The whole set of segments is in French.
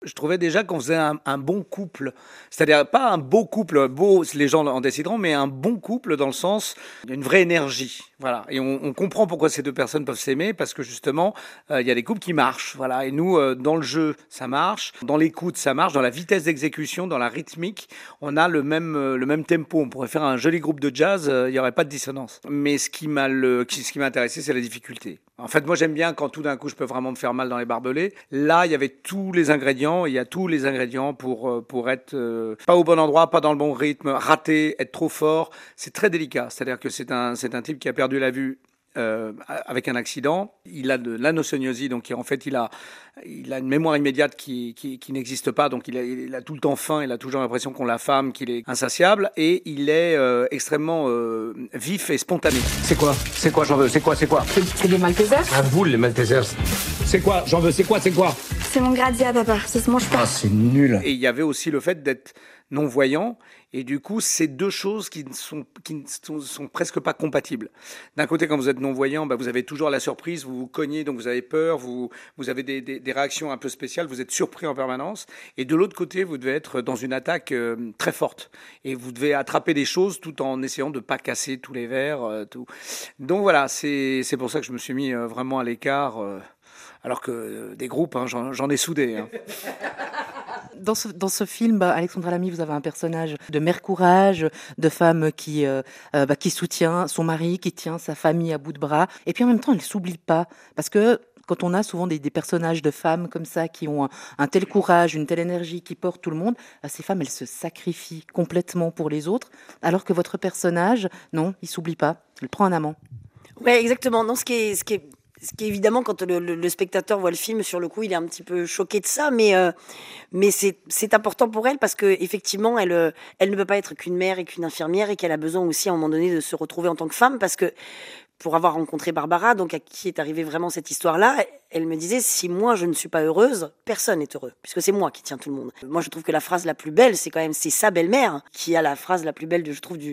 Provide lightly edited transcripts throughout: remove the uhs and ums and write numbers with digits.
Je trouvais déjà qu'on faisait un bon couple. C'est-à-dire pas un beau couple, beau, les gens en décideront, mais un bon couple dans le sens d'une vraie énergie. Voilà. Et on comprend pourquoi ces deux personnes peuvent s'aimer, parce que justement, il y a des couples qui marchent. Voilà. Et nous, dans le jeu, ça marche. Dans l'écoute, ça marche. Dans la vitesse d'exécution, dans la rythmique, on a le même tempo. On pourrait faire un joli groupe de jazz, il n'y aurait pas de dissonance. Mais ce qui m'a intéressé, c'est la difficulté. En fait, moi, j'aime bien quand tout d'un coup, je peux vraiment me faire mal dans les barbelés. Là, il y avait tous les ingrédients. Il y a tous les ingrédients pour être pas au bon endroit, pas dans le bon rythme, rater, être trop fort. C'est très délicat. C'est-à-dire que c'est un type qui a perdu la vue avec un accident. Il a de l'anosognosie, donc en fait, il a une mémoire immédiate qui n'existe pas, donc il a tout le temps faim, il a toujours l'impression qu'on l'affame, qu'il est insatiable, et il est extrêmement vif et spontané. C'est quoi? J'en veux. C'est quoi? C'est des Maltesers. À vous, les Maltesers. C'est quoi? J'en veux. C'est quoi? C'est mon gradia, papa. Ça se mange pas. Ah, c'est nul. Et il y avait aussi le fait d'être non-voyant, et du coup, c'est deux choses qui ne sont presque pas compatibles. D'un côté, quand vous êtes non-voyant, vous avez toujours la surprise, vous vous cognez, donc vous avez peur, vous avez des réactions un peu spéciales, vous êtes surpris en permanence. Et de l'autre côté, vous devez être dans une attaque très forte. Et vous devez attraper des choses tout en essayant de ne pas casser tous les verres. Tout. Donc voilà, c'est pour ça que je me suis mis vraiment à l'écart. Alors que des groupes, j'en ai soudé. Dans ce film, Alexandra Lamy, vous avez un personnage de mère courage, de femme qui soutient son mari, qui tient sa famille à bout de bras. Et puis en même temps, elle ne s'oublie pas. Parce que quand on a souvent des personnages de femmes comme ça, qui ont un tel courage, une telle énergie, qui portent tout le monde, ces femmes, elles se sacrifient complètement pour les autres. Alors que votre personnage, non, il ne s'oublie pas. Il prend un amant. Ouais, exactement. Non, ce qui est évidemment, quand le spectateur voit le film, sur le coup, il est un petit peu choqué de ça, mais c'est important pour elle parce que effectivement, elle ne peut pas être qu'une mère et qu'une infirmière, et qu'elle a besoin aussi à un moment donné de se retrouver en tant que femme, parce que pour avoir rencontré Barbara, donc à qui est arrivée vraiment cette histoire-là, elle me disait, si moi je ne suis pas heureuse, personne n'est heureux, puisque c'est moi qui tiens tout le monde. Moi, je trouve que la phrase la plus belle, c'est sa belle-mère qui a la phrase la plus belle, je trouve,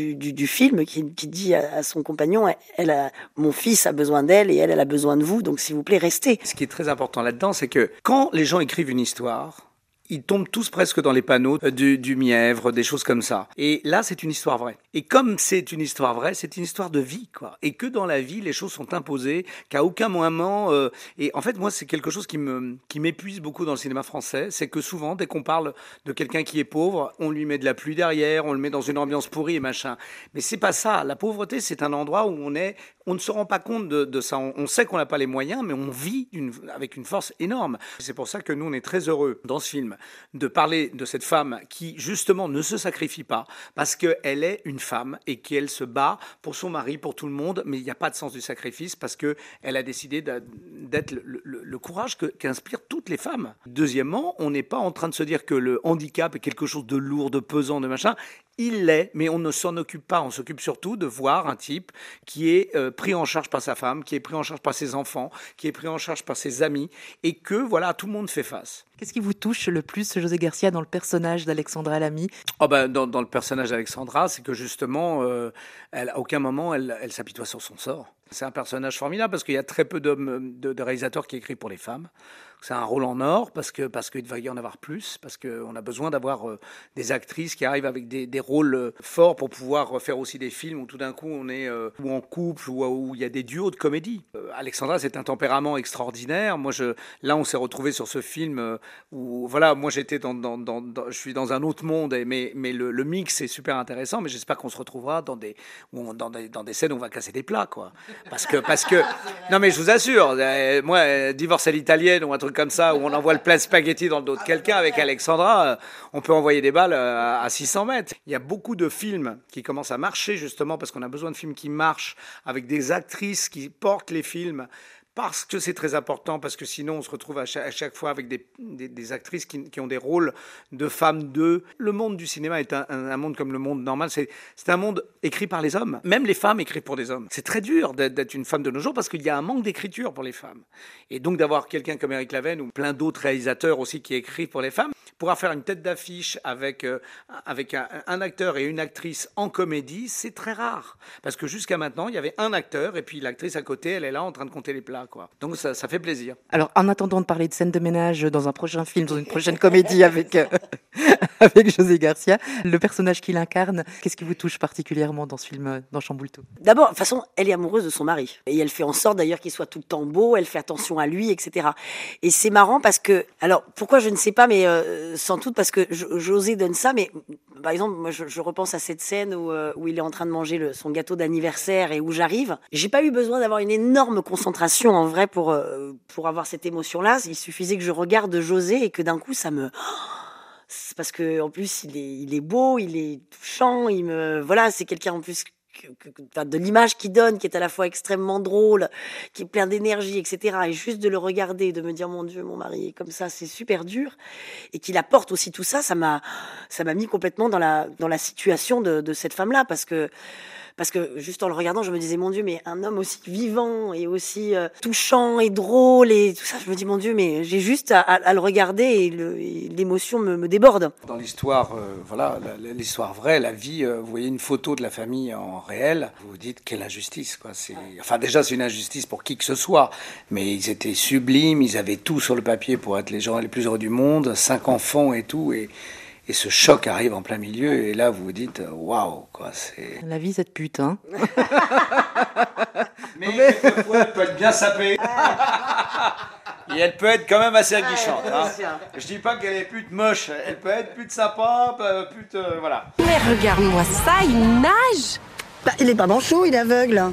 du film, qui dit à son compagnon, mon fils a besoin d'elle et elle a besoin de vous, donc s'il vous plaît, restez. Ce qui est très important là-dedans, c'est que quand les gens écrivent une histoire, ils tombent tous presque dans les panneaux du mièvre, des choses comme ça. Et là, c'est une histoire vraie. Et comme c'est une histoire vraie, c'est une histoire de vie, quoi. Et que dans la vie, les choses sont imposées, qu'à aucun moment... Et en fait, moi, c'est quelque chose qui m'épuise beaucoup dans le cinéma français, c'est que souvent, dès qu'on parle de quelqu'un qui est pauvre, on lui met de la pluie derrière, on le met dans une ambiance pourrie et machin. Mais c'est pas ça. La pauvreté, c'est un endroit où on ne se rend pas compte de ça. On sait qu'on n'a pas les moyens, mais on vit avec une force énorme. C'est pour ça que nous, on est très heureux dans ce film de parler de cette femme qui, justement, ne se sacrifie pas parce qu'elle est une femme et qu'elle se bat pour son mari, pour tout le monde, mais il n'y a pas de sens du sacrifice parce qu'elle a décidé d'être le courage qu'inspirent toutes les femmes. Deuxièmement, on n'est pas en train de se dire que le handicap est quelque chose de lourd, de pesant, de machin. Il l'est, mais on ne s'en occupe pas. On s'occupe surtout de voir un type qui est pris en charge par sa femme, qui est pris en charge par ses enfants, qui est pris en charge par ses amis, et que, voilà, tout le monde fait face. Qu'est-ce qui vous touche le plus, José Garcia, dans le personnage d'Alexandra Lamy ? Dans le personnage d'Alexandra, c'est que justement, à aucun moment, elle s'apitoie sur son sort. C'est un personnage formidable parce qu'il y a très peu de réalisateurs qui écrivent pour les femmes. C'est un rôle en or parce qu'il va y en avoir plus, parce qu'on a besoin d'avoir des actrices qui arrivent avec des rôles forts pour pouvoir faire aussi des films où tout d'un coup on est ou en couple ou où il y a des duos de comédie. Alexandra, c'est un tempérament extraordinaire. Là, on s'est retrouvés sur ce film où, voilà, moi j'étais je suis dans un autre monde, mais le mix est super intéressant. Mais j'espère qu'on se retrouvera dans des scènes où on va casser des plats, quoi. Parce que non, mais je vous assure, moi, Divorce à l'italienne ou un truc comme ça, où on envoie le plat de spaghetti dans le dos de quelqu'un, avec Alexandra, on peut envoyer des balles à 600 mètres. Il y a beaucoup de films qui commencent à marcher, justement, parce qu'on a besoin de films qui marchent, avec des actrices qui portent les films, parce que c'est très important, parce que sinon on se retrouve à chaque fois avec des actrices qui ont des rôles de femmes d'eux. Le monde du cinéma est un monde comme le monde normal, c'est un monde écrit par les hommes. Même les femmes écrivent pour des hommes. C'est très dur d'être une femme de nos jours parce qu'il y a un manque d'écriture pour les femmes. Et donc d'avoir quelqu'un comme Eric Laven ou plein d'autres réalisateurs aussi qui écrivent pour les femmes, pouvoir faire une tête d'affiche avec un acteur et une actrice en comédie, c'est très rare. Parce que jusqu'à maintenant, il y avait un acteur et puis l'actrice à côté, elle est là en train de compter les plats, quoi. Donc ça fait plaisir. Alors, en attendant de parler de scène de ménage dans un prochain film, dans une prochaine comédie avec José Garcia, le personnage qu'il incarne, qu'est-ce qui vous touche particulièrement dans ce film, dans Chamboule-Tout? D'abord, de toute façon, elle est amoureuse de son mari. Et elle fait en sorte d'ailleurs qu'il soit tout le temps beau, elle fait attention à lui, etc. Et c'est marrant parce que, alors pourquoi je ne sais pas, mais sans doute parce que José donne ça, mais par exemple, moi je repense à cette scène où il est en train de manger son gâteau d'anniversaire et où j'arrive. J'ai pas eu besoin d'avoir une énorme concentration en vrai pour avoir cette émotion-là. Il suffisait que je regarde José et que d'un coup ça me... C'est parce que en plus il est beau, il est touchant, voilà, c'est quelqu'un en plus de l'image qu'il donne, qui est à la fois extrêmement drôle, qui est plein d'énergie, etc. Et juste de le regarder, de me dire mon Dieu, mon mari est comme ça, c'est super dur, et qu'il apporte aussi tout ça, ça m'a mis complètement dans la situation de cette femme-là, parce que juste en le regardant, je me disais, mon Dieu, mais un homme aussi vivant et aussi touchant et drôle et tout ça, je me dis, mon Dieu, mais j'ai juste à le regarder et l'émotion me déborde. Dans l'histoire, voilà, l'histoire vraie, la vie, vous voyez une photo de la famille en réel, vous vous dites, quelle injustice, quoi. Enfin, déjà, c'est une injustice pour qui que ce soit, mais ils étaient sublimes, ils avaient tout sur le papier pour être les gens les plus heureux du monde, 5 enfants et tout, et ce choc arrive en plein milieu, et là, vous vous dites, waouh, quoi, c'est... La vie, cette pute, hein. Mais quelquefois, elle peut être bien sapée. Et elle peut être quand même assez aguichante. Hein. Je dis pas qu'elle est pute moche, elle peut être pute sympa, pute... voilà. Mais regarde-moi ça, il nage. Bah, il est pas manchot, il est aveugle.